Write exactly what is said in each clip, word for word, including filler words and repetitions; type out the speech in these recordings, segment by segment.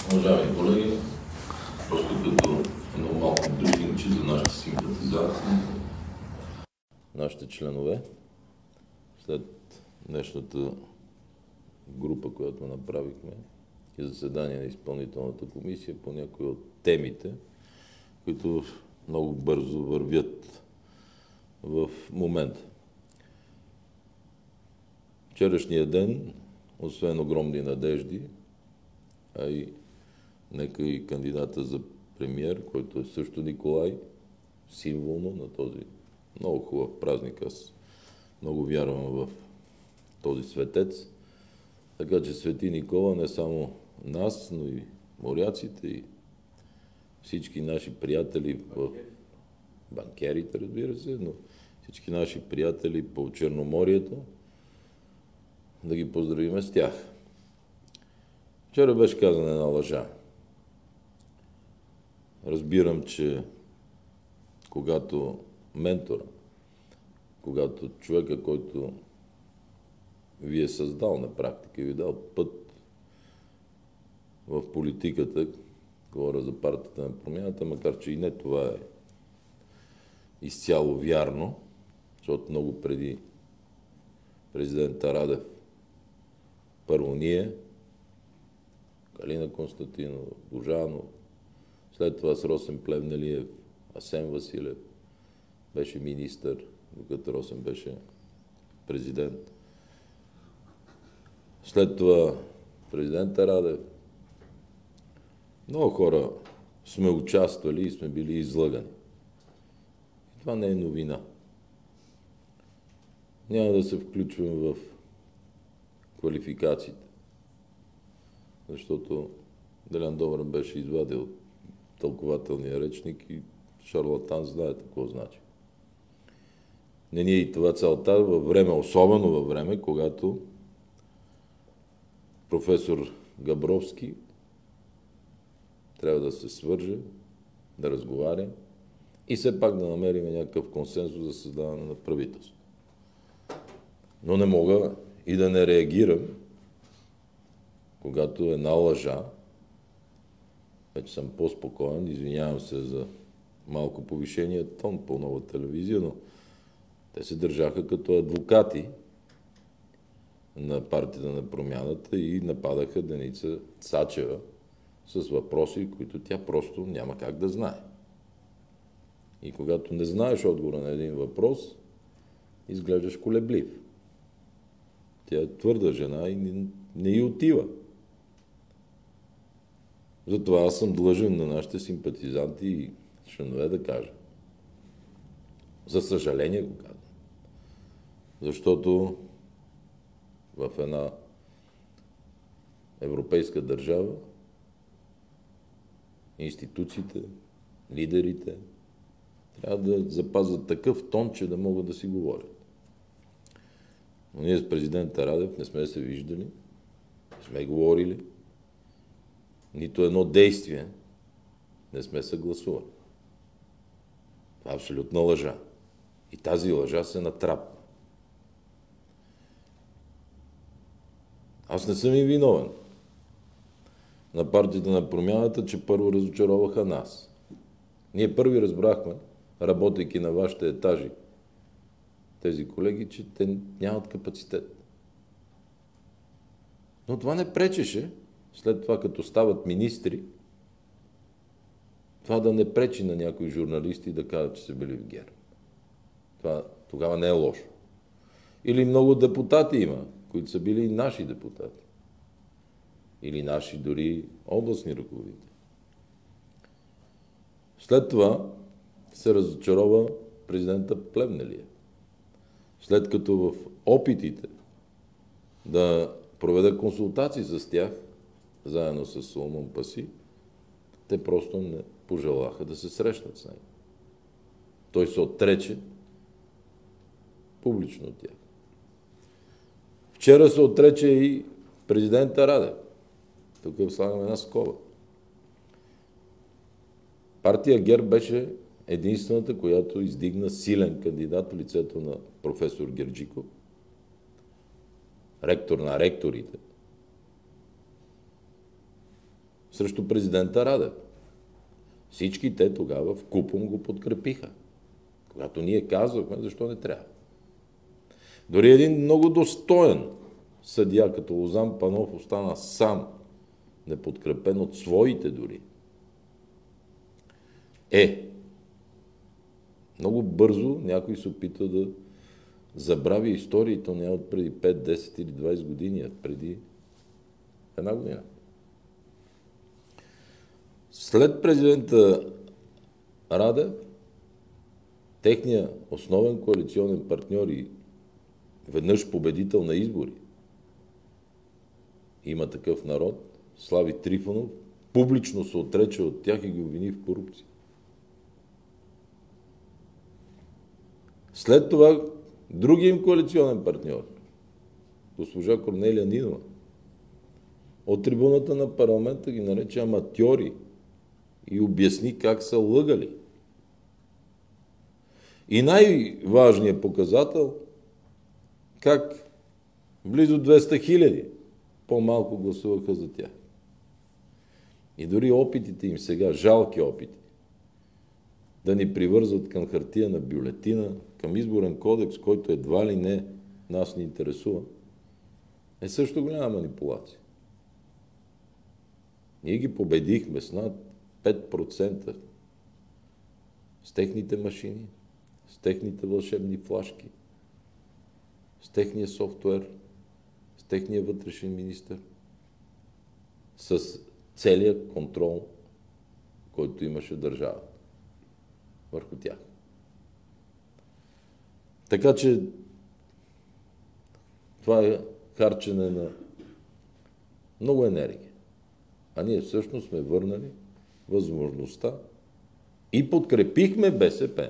Уважаеми колеги, просто като едно малко брифингче за нашите симпатизации, нашите членове, след днешната група, която направихме и заседание на изпълнителната комисия по някои от темите, които много бързо вървят в момента. Вчерашния ден, освен огромни надежди, а и нека и кандидата за премиер, който е също Николай, символно на този много хубав празник. Аз много вярвам в този светец. Така че Свети Никола не само нас, но и моряците и всички наши приятели в банкерите, разбира се, но всички наши приятели по Черноморието, да ги поздравиме с тях. Вчера беше казана една лъжа. Разбирам, че когато ментора, когато човека, който ви е създал на практика и ви дал път в политиката, говоря за партията на промяната, макар че и не това е изцяло вярно, защото много преди президента Радев, първо ние, Калина Константинова, Божанов, след това с Росен Плевнелиев, Асен Василев беше министър, докато Росен беше президент. След това президента Радев. Много хора сме участвали и сме били излъгани. И това не е новина. Няма да се включвам в квалификациите, защото Делян Добрев беше извадил тълкователния речник и шарлатан знаете какво значи. Не ни е и това целта във време, особено във време, когато професор Габровски трябва да се свърже, да разговаря и все пак да намерим някакъв консенсус за създаване на правителство. Но не мога и да не реагирам, когато една лъжа, вече съм по-спокоен, извинявам се за малко повишения тон по Нова телевизия, но те се държаха като адвокати на партията на промяната и нападаха Деница Сачева с въпроси, които тя просто няма как да знае. И когато не знаеш отговора на един въпрос, изглеждаш колеблив. Тя е твърда жена и не, не й отива. Затова аз съм длъжен на нашите симпатизанти и членове да кажа. За съжаление го казвам. Защото в една европейска държава институциите, лидерите трябва да запазват такъв тон, че да могат да си говорят. Но ние с президента Радев не сме се виждали, не сме говорили, нито едно действие не сме съгласували. Това е абсолютна лъжа. И тази лъжа се натрапва. Аз не съм и виновен на партията на промяната, че първо разочароваха нас. Ние първи разбрахме, работейки на вашите етажи, тези колеги, че те нямат капацитет. Но това не пречеше, след това като стават министри, това да не пречи на някои журналисти да кажат, че са били в ГЕРБ. Това тогава не е лошо. Или много депутати има, които са били и наши депутати. Или наши дори областни ръководители. След това се разочарова президента Плевнелиев. След като в опитите да проведа консултации с тях, заедно с Соломон Паси, те просто не пожелаха да се срещнат с него. Той се отрече публично от тях. Вчера се отрече и президента Радев. Тук слагаме една скоба. Партия ГЕРБ беше единствената, която издигна силен кандидат в лицето на професор Герджиков, ректор на ректорите, срещу президента Радев. Всички те тогава вкупом го подкрепиха. Когато ние казвахме, защо не трябва. Дори един много достоен съдия, като Лозан Панов, остана сам, неподкрепен от своите дори. Е, много бързо някой се опита да забрави историите, не от преди пет, десет или двайсет години, а преди една година. След президента Радев, техният основен коалиционен партньор и веднъж победител на избори, Има такъв народ, Слави Трифонов, публично се отрече от тях и ги обвини в корупция. След това другия им коалиционен партньор, госпожа Корнелия Нинова, от трибуната на парламента ги нарече аматьори и обясни как са лъгали. И най-важният показател, как близо двеста хиляди по-малко гласуваха за тях. И дори опитите им сега, жалки опити, да ни привързват към хартия на бюлетина, към изборен кодекс, който едва ли не нас ни интересува, е също голяма манипулация. Ние ги победихме с над пет процента с техните машини, с техните вълшебни флашки, с техния софтуер, с техния вътрешен министър, с целият контрол, който имаше държавата върху тях. Така че това е харчене на много енергия. А ние всъщност сме върнали възможността и подкрепихме БСП.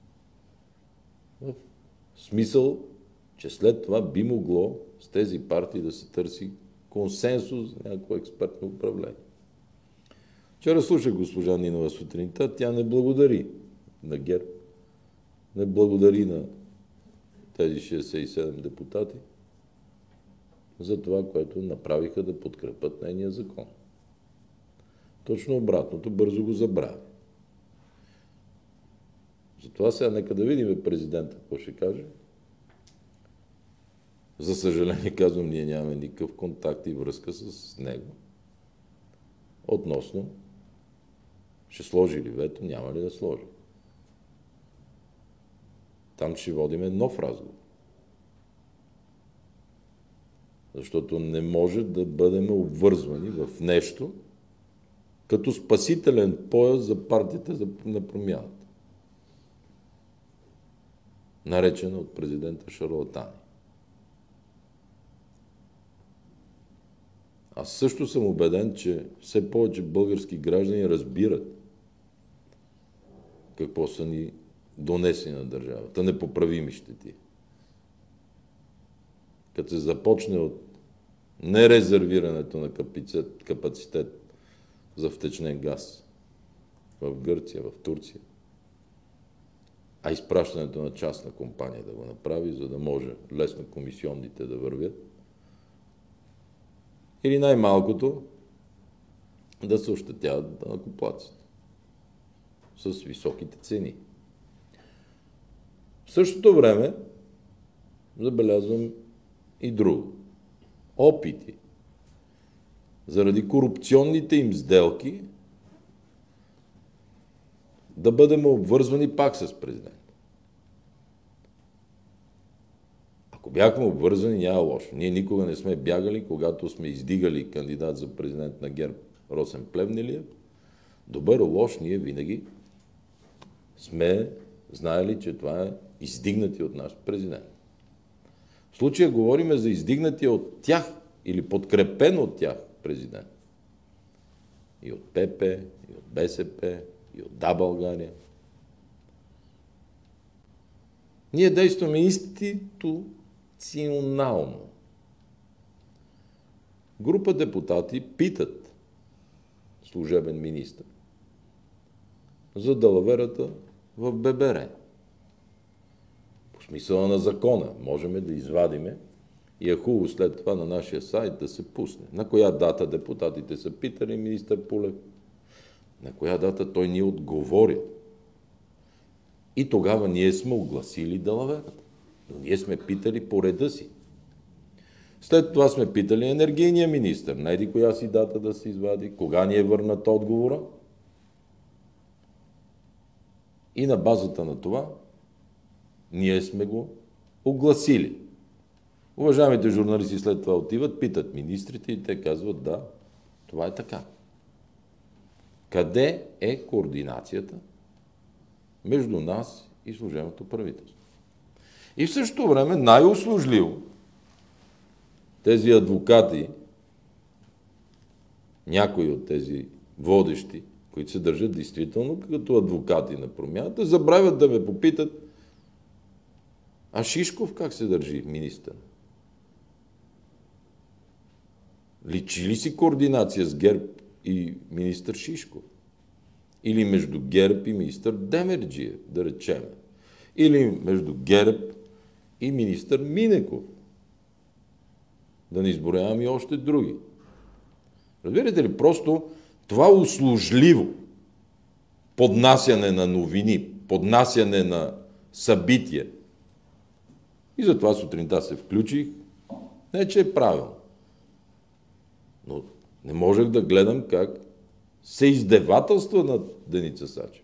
В смисъл, че след това би могло с тези партии да се търси консенсус за някакво експертно управление. Вчера слушах госпожа Нинова сутринта, тя не благодари на ГЕРБ, не благодари на тези шейсет и седем депутати за това, което направиха да подкрепят нейния закон. Точно обратното, бързо го забрави. Затова сега нека да видим президента какво ще каже. За съжаление, казвам, ние нямаме никакъв контакт и връзка с него. Относно, ще сложи ли вето, няма ли да сложи. Там ще водиме нов разговор. Защото не може да бъдем обвързвани в нещо, като спасителен пояс за партията на промяната. Наречена от президента шарлатани. Аз също съм убеден, че все повече български граждани разбират какво са ни донесени на държавата, непоправими щети. Като се започне от нерезервирането на капацитет, капацитет за втечнен газ в Гърция, в Турция, а изпращането на частна компания да го направи, за да може лесно комисионните да вървят, или най-малкото да се ощетяват данъкоплатците с високите цени. В същото време забелязвам и друго. Опити заради корупционните им сделки да бъдем обвързвани пак с президент. Ако бяхме обвързани, няма лошо. Ние никога не сме бягали, когато сме издигали кандидат за президент на ГЕРБ Росен Плевнелиев. Добър, лош, ние винаги сме знаели, че това е издигнати от наш президент. В случая говорим за издигнатия от тях или подкрепен от тях президент. И от ПП, и от БСП, и от Да, България. Ние действаме институционално. Група депутати питат служебен министър за далаверата в ББР. По смисъла на закона можем да извадиме И е хубаво след това на нашия сайт да се пусне. На коя дата депутатите са питали министър Пулев? На коя дата той ни отговори? И тогава ние сме огласили далаверата. Но ние сме питали по реда си. След това сме питали енергийния министър. Найди коя си дата да се извади, кога ни е върнат отговора. И на базата на това ние сме го огласили. Уважаемите журналисти след това отиват, питат министрите и те казват: да, това е така. Къде е координацията между нас и служебното правителство? И в същото време най-услужливо тези адвокати, някои от тези водещи, които се държат действително като адвокати на промяната, забравят да ме попитат: а Шишков как се държи, министър? Личи ли си координация с ГЕРБ и министър Шишков? Или между ГЕРБ и министър Демерджиев, да речем? Или между ГЕРБ и министър Минеков? Да не изброявам и още други. Разбирате ли, просто това услужливо поднасяне на новини, поднасяне на събития. И затова сутринта се включих. Не, че е правилно. Но не можех да гледам как се издевателства над Деница Сачева.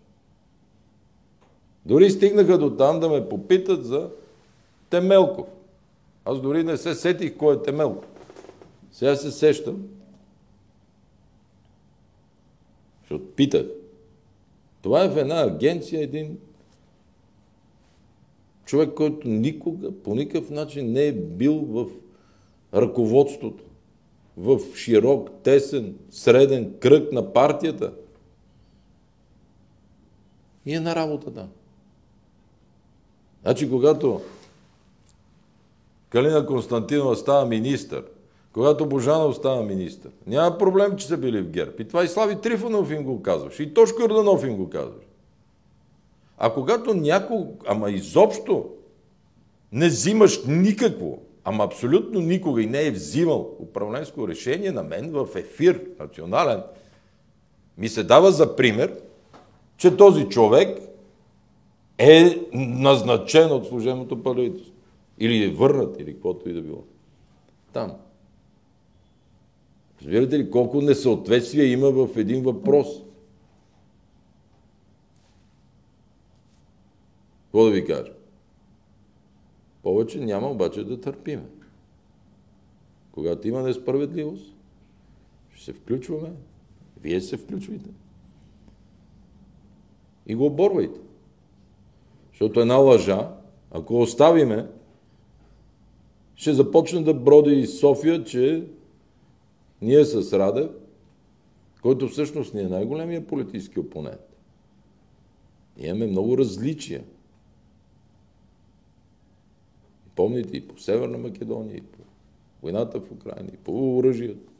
Дори стигнаха до там да ме попитат за Темелков. Аз дори не се сетих кой е Темелков. Сега се сещам. Защото питах. Това е в една агенция един човек, който никога, по никакъв начин не е бил в ръководството, в широк, тесен, среден кръг на партията. И е на работа там. Значи, когато Калина Константинова става министър, когато Божанов става министър, няма проблем, че са били в ГЕРБ. И това и Слави Трифонов им го казваш, и Тошко Йорданов им го казваш. А когато някой, ама изобщо не взимаш никакво, ама абсолютно никога и не е взимал управленско решение, на мен в ефир национален ми се дава за пример, че този човек е назначен от служебното правителство. Или е върнат, или каквото и да било. Там. Разбирате ли колко несъответствия има в един въпрос? Какво да ви кажа? Повече няма обаче да търпиме. Когато има несправедливост, ще се включваме. Вие се включвайте. И го оборвайте. Защото една лъжа, ако оставиме, ще започне да броди из София, че ние с Радев, който всъщност ни е най-големия политически опонент. Имаме много различия. Помните и по Северна Македония, и по войната в Украйна, и по оръжието.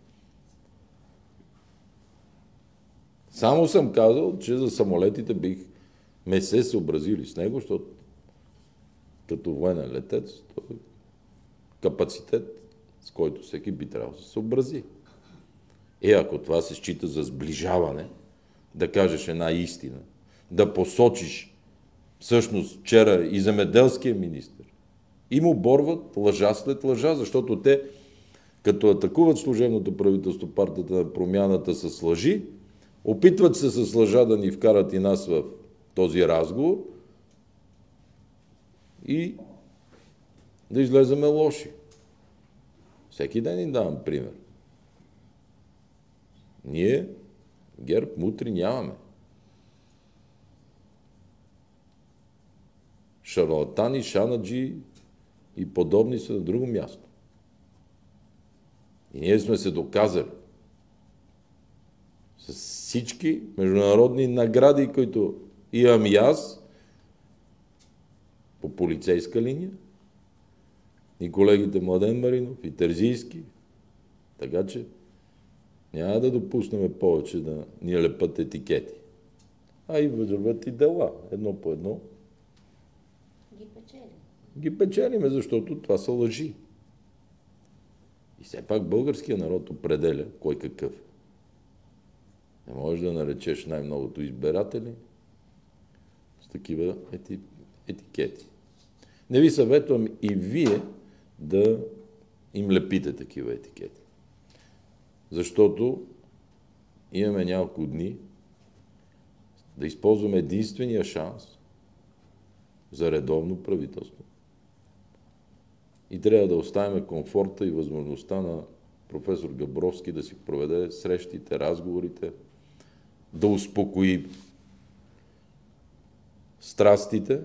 Само съм казал, че за самолетите бих ме се съобразили с него, защото като военен летец, това е капацитет, с който всеки би трябвало да се съобрази. Е, ако това се счита за сближаване, да кажеш една истина, да посочиш всъщност вчера и земеделския министър, им оборват лъжа след лъжа, защото те, като атакуват служебното правителство, партията на промяната с лъжи, опитват се с лъжа да ни вкарат и нас в този разговор и да излеземе лоши. Всеки ден им давам пример. Ние, ГЕРБ, мутри нямаме. Шарлатани, шанаджи и подобни са на друго място. И ние сме се доказали с всички международни награди, които имам и аз по полицейска линия, и колегите Младен Маринов, и Терзийски. Така че няма да допуснем повече да ни лепат етикети. А и върват и дела, едно по едно. Ги печелим. Ги печелиме, защото това са лъжи. И все пак българския народ определя кой какъв е. Не можеш да наречеш най-многото избиратели с такива ети, етикети. Не ви съветвам и вие да им лепите такива етикети. Защото имаме няколко дни да използваме единствения шанс за редовно правителство. И трябва да оставим комфорта и възможността на професор Габровски да си проведе срещите, разговорите, да успокои страстите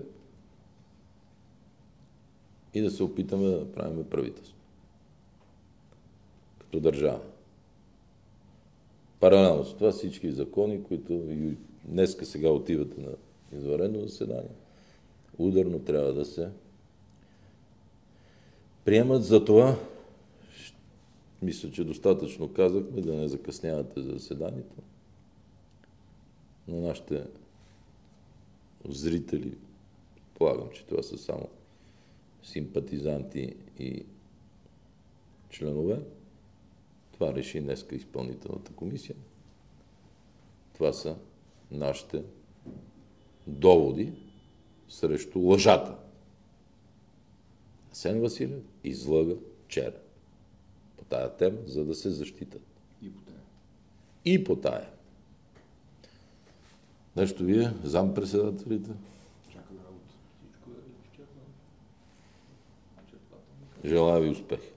и да се опитаме да направим правителство. Като държава. Паралелно с това всички закони, които и днеска сега отивате на извънредно заседание, ударно трябва да се приемат. За това, мисля, че достатъчно казахме, да не закъснявате за заседанието. На нашите зрители, полагам, че това са само симпатизанти и членове. Това реши днеска изпълнителната комисия. Това са нашите доводи срещу лъжата. Асен Василев излъга вчера по тая тема, за да се защитат. И по тая. И по тая. Нещо вие, зампредседателите? Чакаме работа. Всичко е изчерпано. Желая ви успех.